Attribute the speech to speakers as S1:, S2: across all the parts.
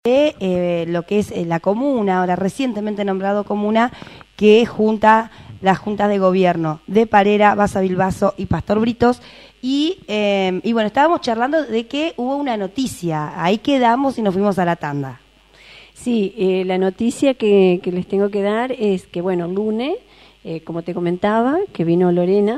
S1: de lo que es la comuna, ahora recientemente nombrado comuna, que junta las juntas de gobierno de Parera, Baza Bilbaso y Pastor Britos. Y bueno, estábamos charlando de que hubo una noticia. Ahí quedamos y nos fuimos a la tanda.
S2: Sí, la noticia que les tengo que dar es que, bueno, lunes, como te comentaba, que vino Lorena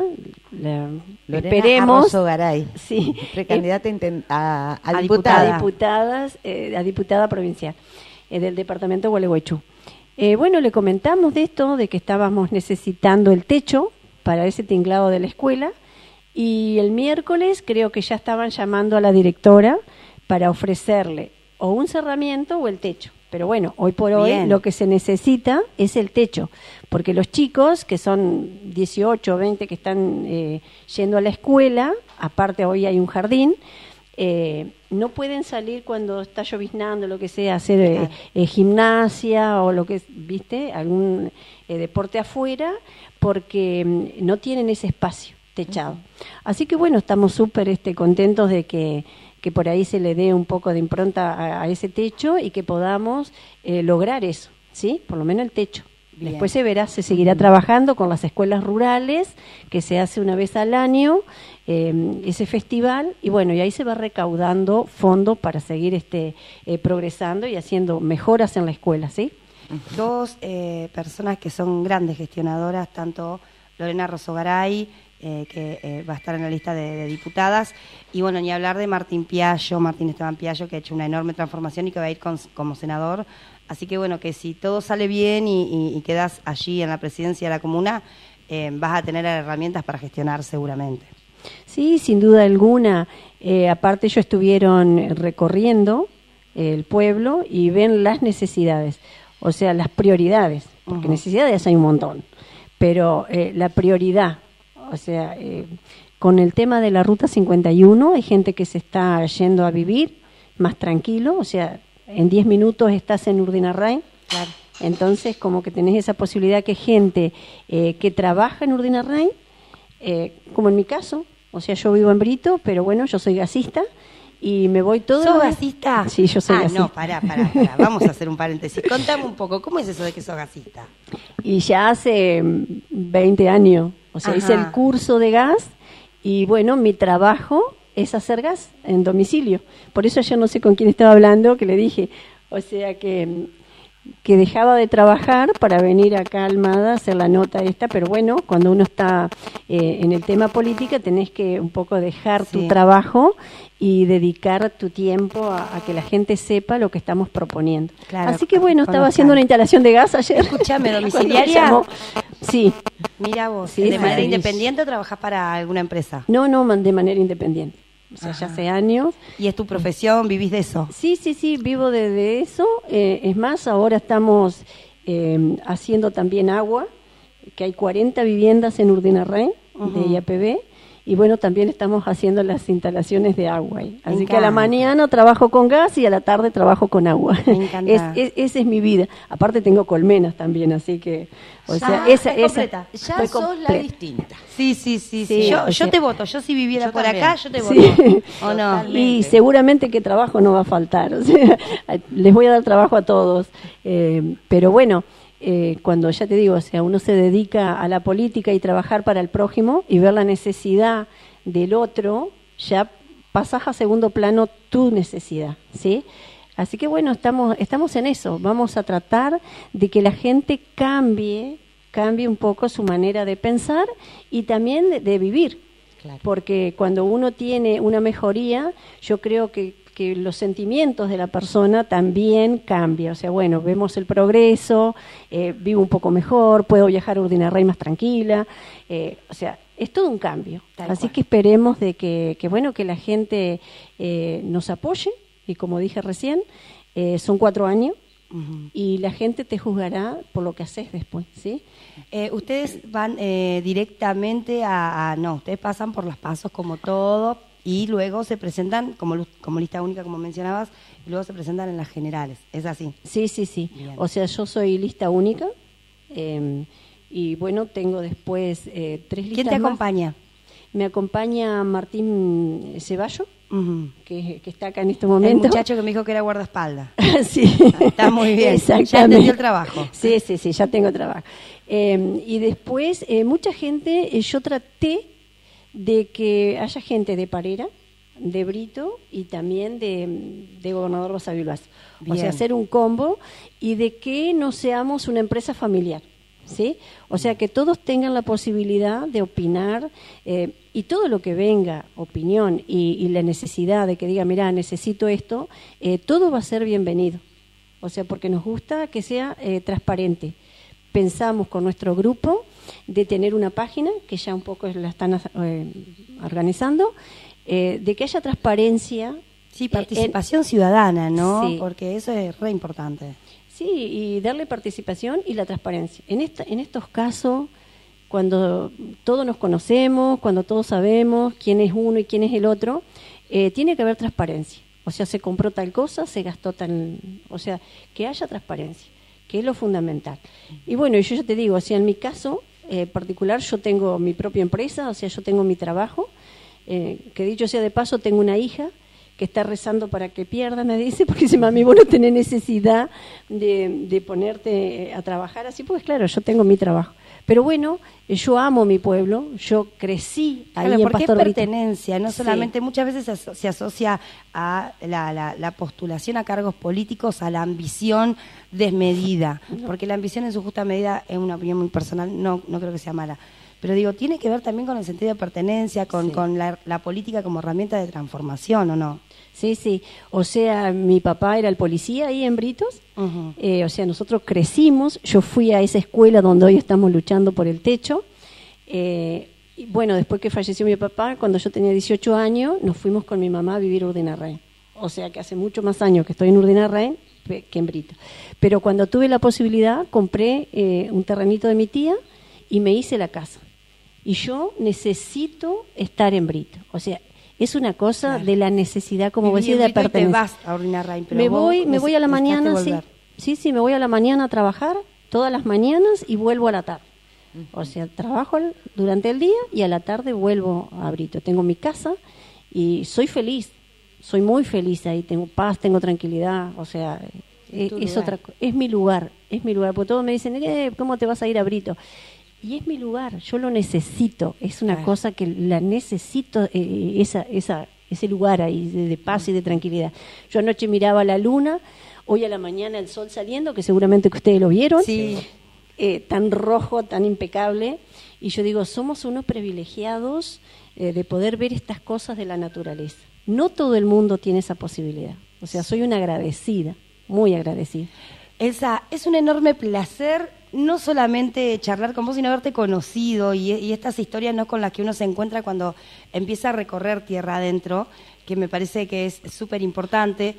S2: esperemos.
S1: Arroyo-Garay,
S2: sí,
S1: precandidata a
S2: diputada. A diputada provincial del departamento de Gualeguaychú. Bueno, le comentamos de esto, de que estábamos necesitando el techo para ese tinglado de la escuela, y el miércoles creo que ya estaban llamando a la directora para ofrecerle o un cerramiento o el techo. Pero bueno, hoy por hoy lo que se necesita es el techo, porque los chicos, que son 18 o 20 que están yendo a la escuela, aparte hoy hay un jardín, no pueden salir cuando está lloviznando, lo que sea, hacer gimnasia o lo que es, ¿viste? Algún deporte afuera, porque no tienen ese espacio techado. Así que bueno, estamos súper contentos de que por ahí se le dé un poco de impronta a ese techo y que podamos lograr eso, ¿sí? Por lo menos el techo. Bien. Después se verá, se seguirá trabajando con las escuelas rurales, que se hace una vez al año, ese festival, y bueno, y ahí se va recaudando fondos para seguir progresando y haciendo mejoras en la escuela, ¿sí?
S1: Dos personas que son grandes gestionadoras, tanto Lorena Arroyo-Garay, que va a estar en la lista de diputadas, y bueno, ni hablar de Martín Esteban Piallo, que ha hecho una enorme transformación y que va a ir como senador. Así que bueno, que si todo sale bien y quedas allí en la presidencia de la comuna, vas a tener herramientas para gestionar seguramente.
S2: Sí, sin duda alguna. Aparte ellos estuvieron recorriendo el pueblo y ven las necesidades, o sea, las prioridades, porque necesidades hay un montón, pero la prioridad, o sea, con el tema de la Ruta 51 hay gente que se está yendo a vivir más tranquilo, o sea, en 10 minutos estás en Urdinarrain. Claro. Entonces, como que tenés esa posibilidad que gente que trabaja en Urdinarrain, como en mi caso, o sea, yo vivo en Brito, pero bueno, yo soy gasista y me voy todo.
S1: ¿Sos gasista?
S2: Sí, yo soy gasista.
S1: No, pará. Vamos a hacer un paréntesis. Contame un poco, ¿cómo es eso de que sos gasista?
S2: Y ya hace 20 años, o sea, hice el curso de gas y bueno, mi trabajo es hacer gas en domicilio. Por eso yo no sé con quién estaba hablando, que le dije, o sea, que dejaba de trabajar para venir acá a Almada a hacer la nota esta, pero bueno, cuando uno está en el tema política tenés que un poco dejar tu trabajo y dedicar tu tiempo a que la gente sepa lo que estamos proponiendo. Claro, así que bueno, estaba haciendo una instalación de gas ayer.
S1: Escuchame, ¿domiciliaria?
S2: Sí.
S1: Mira vos, sí, ¿de manera independiente o trabajás para alguna empresa?
S2: No, de manera independiente. O sea, ya hace años.
S1: ¿Y es tu profesión? ¿Vivís de eso?
S2: Sí, vivo de eso. Es más, ahora estamos haciendo también agua, que hay 40 viviendas en Urdinarrain, de IAPB, y bueno, también estamos haciendo las instalaciones de agua. Así que a la mañana trabajo con gas y a la tarde trabajo con agua. Me encanta. Esa es mi vida. Aparte tengo colmenas también, así que... O sea, esa
S3: ya sos la distinta.
S1: Sí. Yo te voto. Yo si viviera por acá, yo te voto.
S2: ¿O no? Y seguramente que trabajo no va a faltar. O sea, les voy a dar trabajo a todos. Pero bueno, cuando ya te digo, o sea, uno se dedica a la política y trabajar para el prójimo y ver la necesidad del otro, ya pasas a segundo plano tu necesidad, ¿sí? Así que bueno, estamos en eso. Vamos a tratar de que la gente cambie un poco su manera de pensar y también de vivir. Claro. Porque cuando uno tiene una mejoría, yo creo que los sentimientos de la persona también cambian. O sea, bueno, vemos el progreso, vivo un poco mejor, puedo viajar a Urdinarrain más tranquila. O sea, es todo un cambio. Así que esperemos de que la gente nos apoye. Y como dije recién, son 4 años y la gente te juzgará por lo que haces después, ¿sí?
S1: Ustedes van directamente no, ustedes pasan por las pasos como todo y luego se presentan como lista única, como mencionabas, y luego se presentan en las generales, ¿es así?
S2: Sí. Bien. O sea, yo soy lista única y bueno, tengo después 3 listas.
S1: ¿Quién te acompaña?
S2: Me acompaña Martín Ceballo, que está acá en este momento.
S1: El muchacho que me dijo que era guardaespaldas.
S2: Sí.
S1: Está muy bien.
S2: Exactamente.
S1: Ya entendió el trabajo.
S2: Sí, ya tengo trabajo. Y después, mucha gente, yo traté de que haya gente de Parera, de Brito y también de Gobernador Rosa Bilbás. O sea, hacer un combo y de que no seamos una empresa familiar, ¿sí? O sea, que todos tengan la posibilidad de opinar y todo lo que venga, opinión y la necesidad de que diga, mira, necesito esto, todo va a ser bienvenido. O sea, porque nos gusta que sea transparente. Pensamos con nuestro grupo de tener una página, que ya un poco la están organizando, de que haya transparencia.
S1: Sí, participación ciudadana, ¿no?
S2: Sí.
S1: Porque eso es re importante.
S2: Sí, y darle participación y la transparencia. En estos casos, cuando todos nos conocemos, cuando todos sabemos quién es uno y quién es el otro, tiene que haber transparencia. O sea, se compró tal cosa, se gastó tal... O sea, que haya transparencia, que es lo fundamental. Y bueno, yo ya te digo, o sea, en mi caso particular, yo tengo mi propia empresa, o sea, yo tengo mi trabajo, que dicho sea de paso, tengo una hija que está rezando para que pierda, me dice, porque dice, mami, vos no tenés necesidad de ponerte a trabajar así, pues claro, yo tengo mi trabajo. Pero bueno, yo amo mi pueblo, yo crecí ahí en Pastor
S1: Brito.
S2: Brito.
S1: Pertenencia, no solamente, muchas veces se asocia a la postulación a cargos políticos, a la ambición desmedida, porque la ambición en su justa medida, es una opinión muy personal, no creo que sea mala. Pero digo, tiene que ver también con el sentido de pertenencia, con la política como herramienta de transformación, ¿o no?
S2: Sí. O sea, mi papá era el policía ahí en Britos. O sea, nosotros crecimos. Yo fui a esa escuela donde hoy estamos luchando por el techo. Y bueno, después que falleció mi papá, cuando yo tenía 18 años, nos fuimos con mi mamá a vivir a Urdinarrain. O sea, que hace mucho más años que estoy en Urdinarrain que en Brito. Pero cuando tuve la posibilidad, compré un terrenito de mi tía y me hice la casa. Y yo necesito estar en Brito. O sea, es una cosa de la necesidad, como vos decís, de pertenecer.
S1: Te vas a Urdinarrain, pero
S2: me voy a la mañana, sí, me voy a la mañana a trabajar, todas las mañanas, y vuelvo a la tarde. O sea, trabajo durante el día y a la tarde vuelvo a Brito. Tengo mi casa y soy feliz, soy muy feliz ahí, tengo paz, tengo tranquilidad, o sea, es mi lugar, porque todos me dicen, ¿cómo te vas a ir a Brito? Y es mi lugar, yo lo necesito, es una cosa que la necesito, ese lugar ahí de paz y de tranquilidad. Yo anoche miraba la luna, hoy a la mañana el sol saliendo, que seguramente que ustedes lo vieron, tan rojo, tan impecable, y yo digo, somos unos privilegiados de poder ver estas cosas de la naturaleza. No todo el mundo tiene esa posibilidad, o sea, soy una agradecida, muy agradecida.
S1: Elsa, es un enorme placer no solamente charlar con vos, sino haberte conocido y estas historias, ¿no?, con las que uno se encuentra cuando empieza a recorrer tierra adentro, que me parece que es súper importante.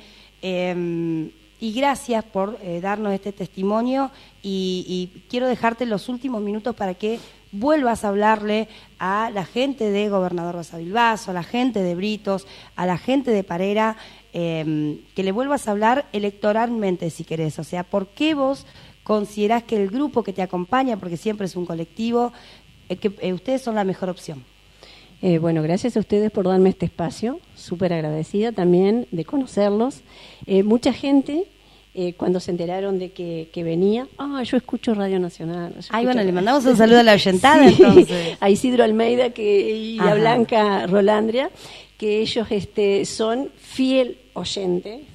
S1: Y gracias por darnos este testimonio y quiero dejarte los últimos minutos para que vuelvas a hablarle a la gente de Gobernador Rosa Bilbás, a la gente de Britos, a la gente de Parera, que le vuelvas a hablar electoralmente, si querés. O sea, ¿por qué vos considerás que el grupo que te acompaña, porque siempre es un colectivo, que ustedes son la mejor opción?
S2: Bueno, gracias a ustedes por darme este espacio, súper agradecida también de conocerlos. Mucha gente, cuando se enteraron de que venía, yo escucho Radio Nacional.
S1: Bueno, le mandamos un saludo a la oyentada, entonces.
S2: A Isidro Almeida y a Blanca Rolandria, que ellos son fiel oyente,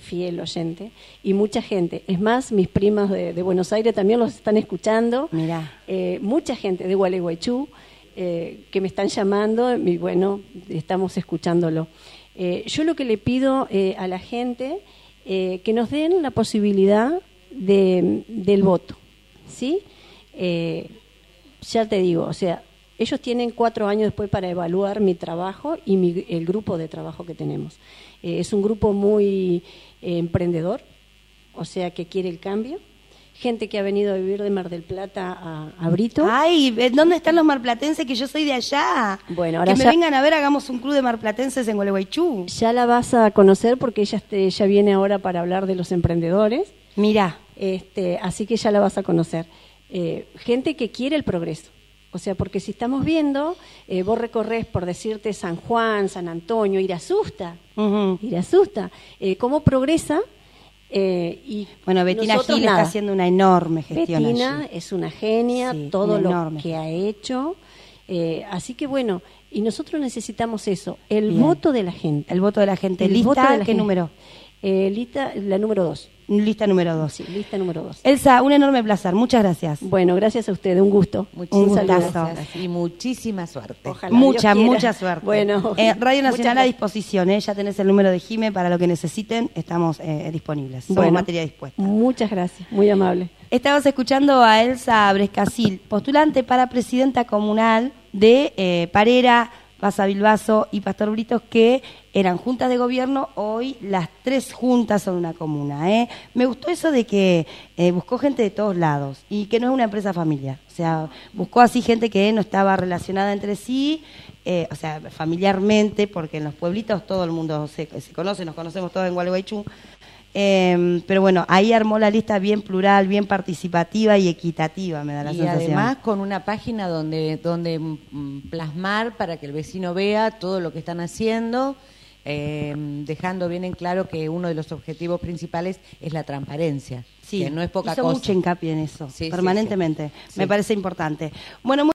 S2: y mucha gente. Es más, mis primas de Buenos Aires también los están escuchando.
S1: Mirá.
S2: Mucha gente de Gualeguaychú que me están llamando y bueno, estamos escuchándolo. Yo lo que le pido a la gente, que nos den la posibilidad del voto, ¿sí? Ya te digo, o sea, ellos tienen 4 años después para evaluar mi trabajo y el grupo de trabajo que tenemos. Es un grupo muy emprendedor, o sea, que quiere el cambio. Gente que ha venido a vivir de Mar del Plata a Brito.
S1: Ay, ¿dónde están los marplatenses? Que yo soy de allá.
S2: Bueno, ahora
S1: que me vengan a ver, hagamos un club de marplatenses en Gualeguaychú.
S2: Ya la vas a conocer porque ella viene ahora para hablar de los emprendedores.
S1: Mirá.
S2: Así que ya la vas a conocer. Gente que quiere el progreso. O sea, porque si estamos viendo, vos recorres, por decirte, San Juan, San Antonio, y asusta, cómo progresa. Y
S1: bueno, Betina Gil está haciendo una enorme gestión.
S2: Betina
S1: allí
S2: es una genia, todo lo que ha hecho. Así que bueno, y nosotros necesitamos eso, el voto de la gente.
S1: El voto de la gente. ¿Lista qué número?
S2: Lista, la número 2.
S1: Lista número 2.
S2: Sí, lista número 2.
S1: Elsa, un enorme placer. Muchas gracias.
S2: Bueno, gracias a ustedes. Un gusto.
S3: Muchísimas gracias. Y muchísima suerte.
S1: Ojalá mucha suerte.
S2: Bueno,
S1: Radio Nacional a disposición. Ya tenés el número de Jime para lo que necesiten. Estamos disponibles. Somos materia dispuesta.
S2: Muchas gracias. Muy amable.
S1: Estabas escuchando a Elsa Brescasil, postulante para presidenta comunal de Parera, Baza Bilbaso y Pastor Britos, que eran juntas de gobierno. Hoy las 3 juntas son una comuna. Me gustó eso de que buscó gente de todos lados y que no es una empresa familiar. O sea, buscó así gente que no estaba relacionada entre sí, o sea, familiarmente, porque en los pueblitos todo el mundo se conoce, nos conocemos todos en Gualeguaychú. Pero bueno, ahí armó la lista bien plural, bien participativa y equitativa, me da la sensación.
S3: Y además con una página donde plasmar para que el vecino vea todo lo que están haciendo, dejando bien en claro que uno de los objetivos principales es la transparencia, que no es poca cosa.
S1: Hizo mucho hincapié en eso, permanentemente. Me parece importante. Bueno,